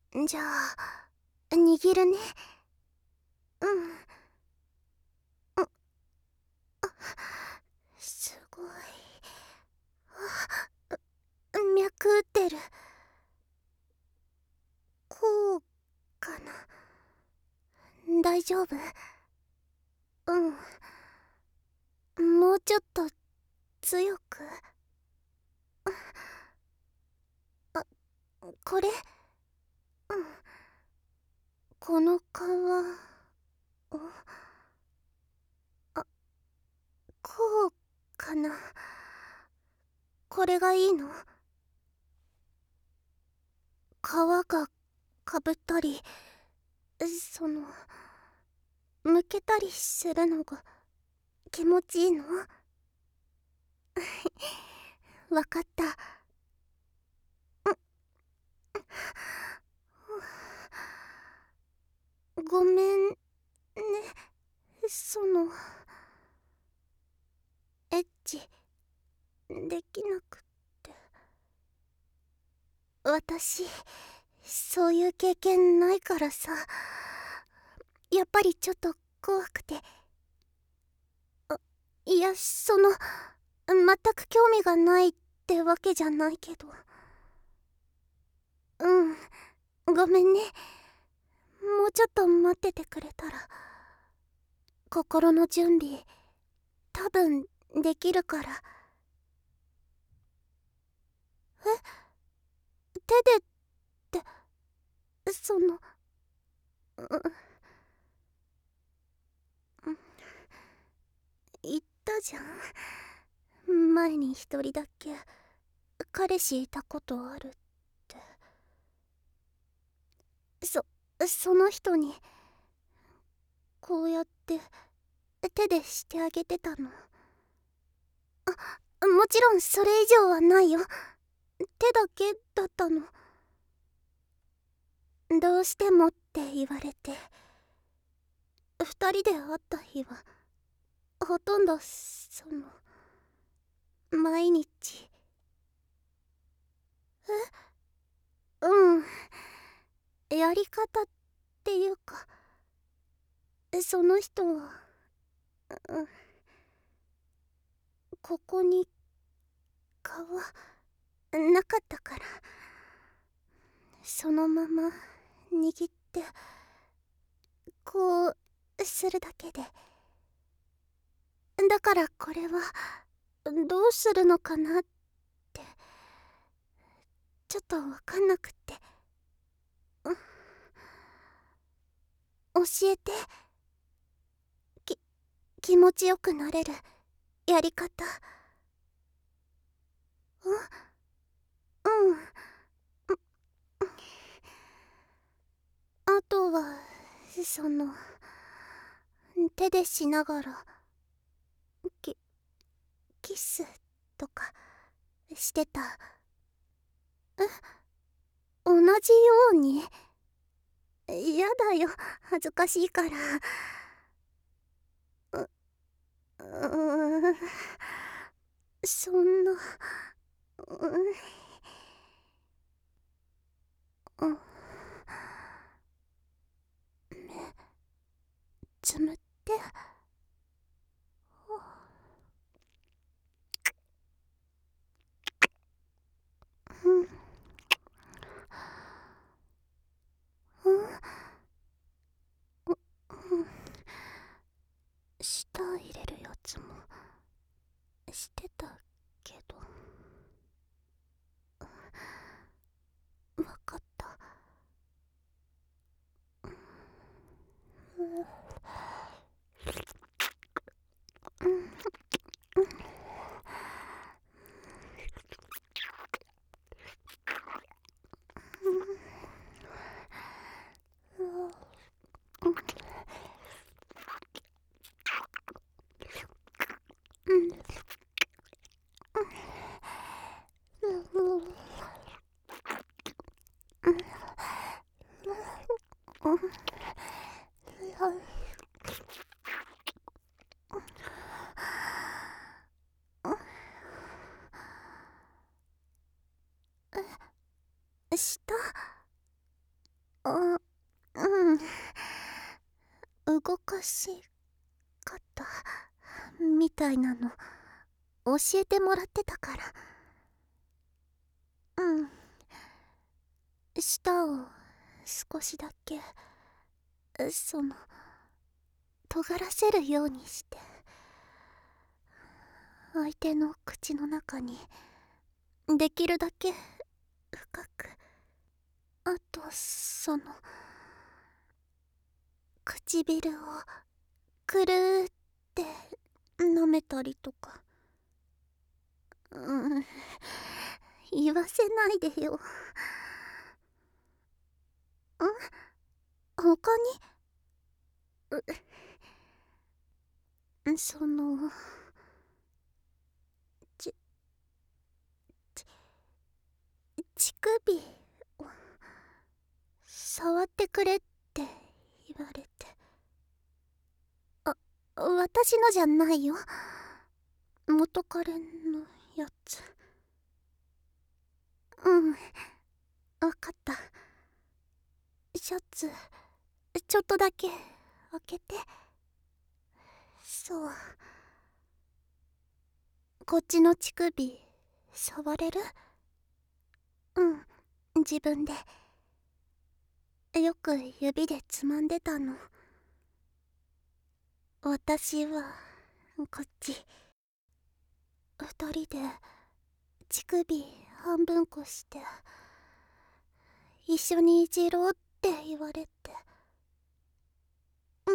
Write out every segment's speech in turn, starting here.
じゃあ握るね。うん。すごい。脈打ってる。こうかな。大丈夫？うん。もうちょっと強く。あ、これ？うん。この皮。お、あ、こうかな。これがいいの？皮がかぶったり、むけたりするのが気持ちいいの？わかった。ごめんね。そのエッチできなくって。私そういう経験ないからさ、やっぱりちょっと怖くて。いや、全く興味がないってわけじゃないけど。うん、ごめんね。もうちょっと待っててくれたら。心の準備多分できるから。手でってう言ったじゃん、前に一人だけ彼氏いたことあるって。その人にこうやって手でしてあげてたの。もちろんそれ以上はないよ。手だけだったの。どうしてもって言われて。二人で会った日はほとんど毎日。うん、やり方っていうか、その人は、うん、ここに皮なかったから、そのまま握ってこうするだけで。だからこれはどうするのかなってちょっとわかんなくって。教えて。き気持ちよくなれるやり方。うん。あとは手でしながらキキスとかしてた。同じように？やだよ、恥ずかしいから。うそんな。うんつむって。うん舌入れるやつもしてたけど。わかった。舌あ、うん。動かし方みたいなの教えてもらってたから。うん。舌を少しだけ尖らせるようにして相手の口の中にできるだけ深く、あと唇をくるーって舐めたりとか。うん、言わせないでよ。他にち乳首を触ってくれって言われて。私のじゃないよ、元彼のやつ。うん、わかった。シャツちょっとだけ開けて。そう、こっちの乳首触れる？うん、自分でよく指でつまんでたの。私はこっち。二人で乳首半分こして一緒にいじろうって言われて。うん、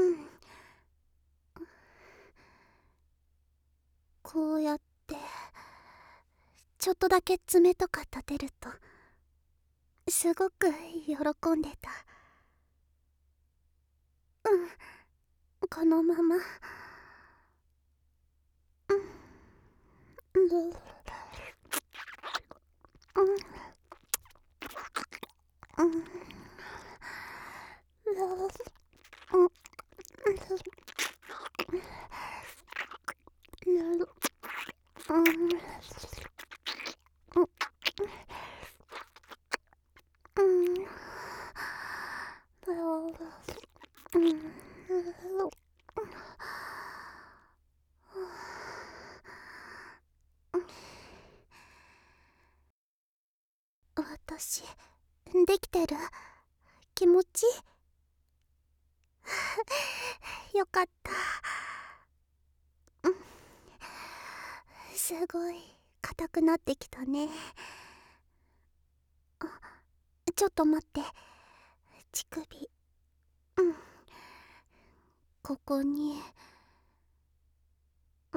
こうやってちょっとだけ爪とか立てるとすごく喜んでた。うん、このまま。うん、うん、うん、うん、私できてる？気持ちよかった。うん、すごい硬くなってきたね。ちょっと待って。乳首、うん、ここに、う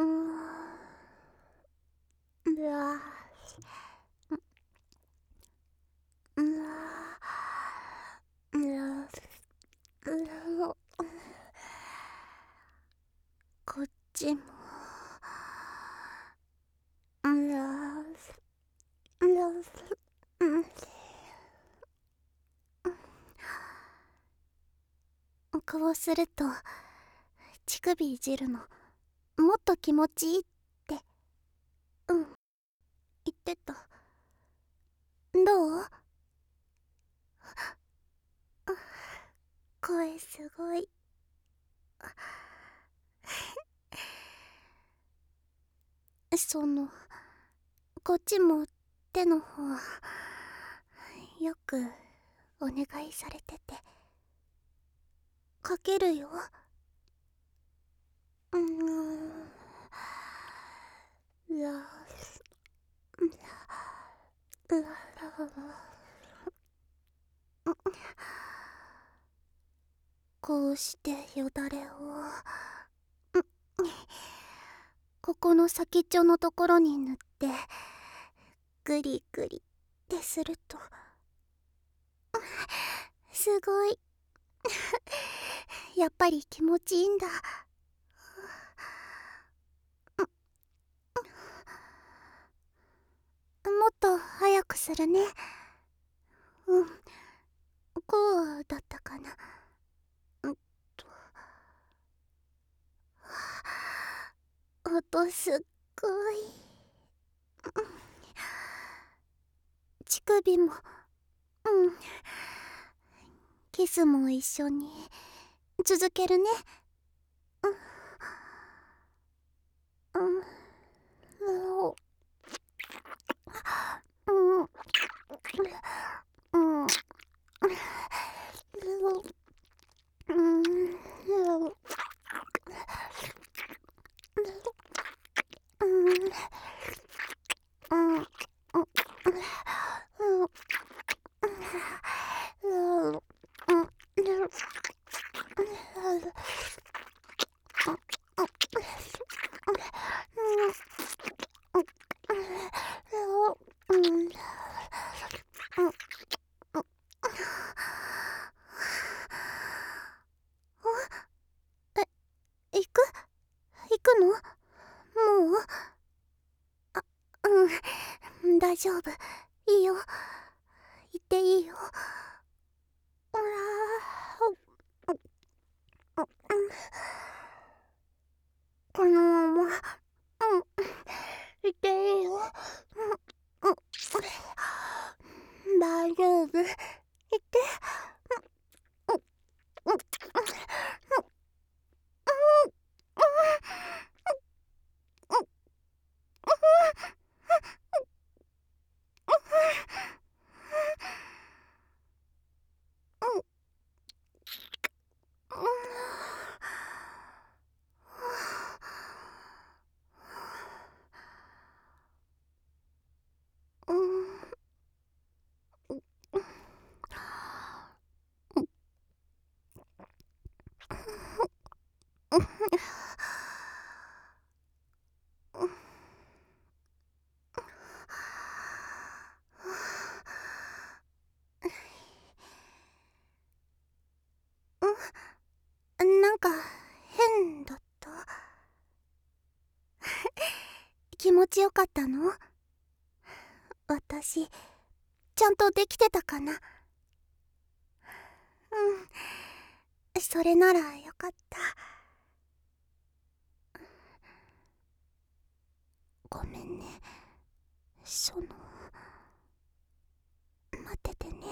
わ、うわ、うわ、うわ、こっちも、うわ、うわ、うん、こうすると乳首いじるのもっと気持ちいいって、うん、言ってた。どう？声すごい。こっちも手の方よくお願いされてて。かけるよ。うら、うらら、こうしてよだれをここの先っちょのところに塗ってグリグリってするとすごいやっぱり気持ちいいんだ。もっと早くするね。うん、こうだったかな。うんと、音すっごい。乳首も、うん、 キスも一緒に続けるね。うん、うん、うん、うん、うん、うん、行く行くの？もう？うん、大丈夫。いいよ。行っていいよ。うらこのまま、行っていいよ。大丈夫。行って。なんか変だった？気持ちよかったの？私ちゃんとできてたかな？それならよかった。ごめんね。待っててね。